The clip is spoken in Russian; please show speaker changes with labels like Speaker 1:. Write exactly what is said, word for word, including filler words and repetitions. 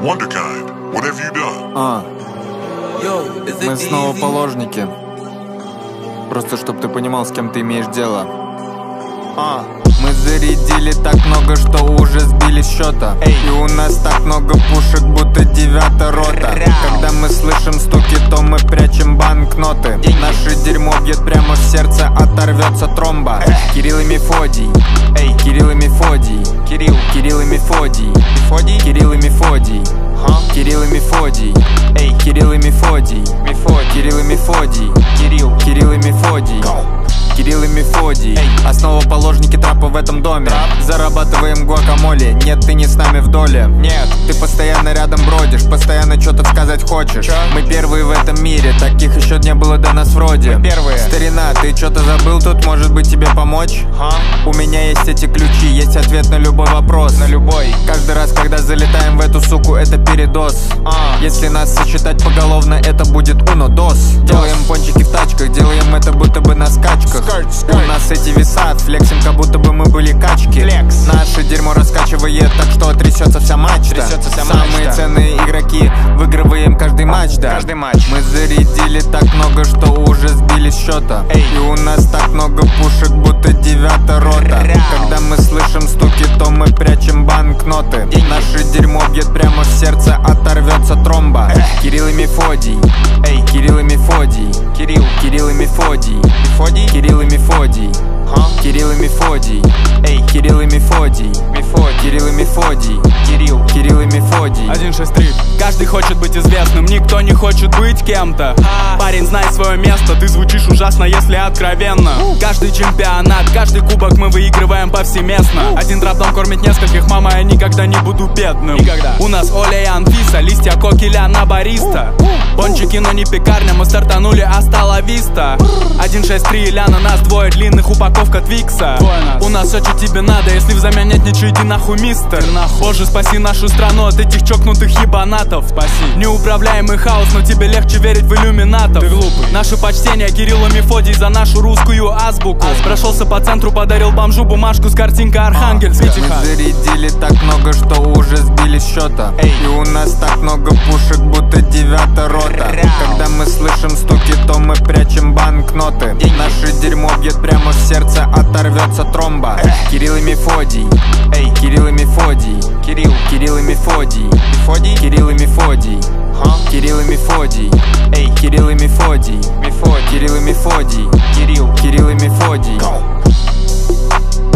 Speaker 1: Wonderkind, what have you done?
Speaker 2: А, мы снова положники. Просто чтоб ты понимал, с кем ты имеешь дело. А, мы зарядили так много, что уже сбили счета. И у нас так много пушек, будто девятая рота. Когда мы слышим стуки, то мы прячем банкноты. Наше дерьмо бьет прямо в сердце, оторвется тромба. Кирилл и Мефодий, эй, Кирилл и Мефодий, Кирилл, Кирилл и Мефодий, Мефодий, Кирилл и Мефодий, Кирилл и Мефодий, эй, Кирилл и Мефодий, Мефодий, Кирилл и Мефодий, Кирилл, Кирилл и Мефодий. Кирилл и Мефодий, основоположники трапа в этом доме. Зарабатываем гуакамоле, нет, ты не с нами в доле. Нет, ты постоянно рядом бродишь, постоянно что-то сказать хочешь. Чё? Мы первые в этом мире, таких еще не было до нас вроде. Мы первые. Старина, ты что-то забыл тут, может быть тебе помочь? Ха? У меня есть эти ключи, есть ответ на любой вопрос. На любой. Каждый раз, когда залетаем в эту суку, это передоз. а. Если нас сочетать поголовно, это будет уно-дос. Делаем пончики в тачках, делаем это будто бы на скачках. У нас эти веса, флексим, как будто бы мы были качки. Флекс. Наше дерьмо раскачивает, так что трясется вся мачта. Трясется вся Самые мачта. Ценные игроки, выигрываем каждый матч, да. Каждый матч. Мы зарядили так много, что уже сбили счета. Эй. И у нас так много пушек, будто девятая рота. Когда мы слышим стуки, то мы прячем банкноты. И наше дерьмо бьет прямо в сердце, оторвется тромба. Эх. Кирилл и Мефодий, эй, Кирилл и Мефодий, Кирилл, Кирилл и Мефодий, Мефодий, Кирилл и Мефодий, Кирилл и Мефодий, эй, Кирилл и Мефодий, Мефодий, Кирилл и Мефодий, Кирилл, Кирилл и Мефодий.
Speaker 3: один шесть три. Каждый хочет быть известным, никто не хочет быть кем-то. Парень, знай свое место, ты звучишь ужасно, если откровенно. Каждый чемпионат, каждый кубок мы выигрываем повсеместно. Один дроп-даун кормит нескольких, мама, я никогда не буду бедным. Никогда. У нас Оля и Анфиса, листья кокеля на бариста. Пончики, но не пекарня, мы стартанули, астала виста. один шесть три, Ляна, нас двое длинных, упаковка Твикса. У нас все, что тебе надо, если взамен нет ничего, иди нахуй, мистер. Боже, спаси нашу страну от этих чокнутых ебанатов. Спаси. Неуправляемый хаос, но тебе легче верить в иллюминатов. Ты глупый. Наше почтение Кириллу Мефодий за нашу русскую азбуку. Аз. Прошелся по центру, подарил бомжу бумажку с картинкой Архангельска.
Speaker 2: Мы зарядили так много, что уже сбили счета. Эй. И у нас так много пушек, будто девятая рота. Когда мы слышим стуки, то мы прячем банкноты. И наше дерьмо бьет прямо в сердце, оторвется тромба. Эх. Кирилл и Мефодий, эй, Кирилл и Мефодий, Кирилл, Кирилл и Мефодий, Мефодий, Кирилл и Мефодий, Кирилл и Мефодий, эй, Кирилл и Мефодий, Мефодий, Кирилл и Мефодий, Кирилл, Кирилл и Мефодий.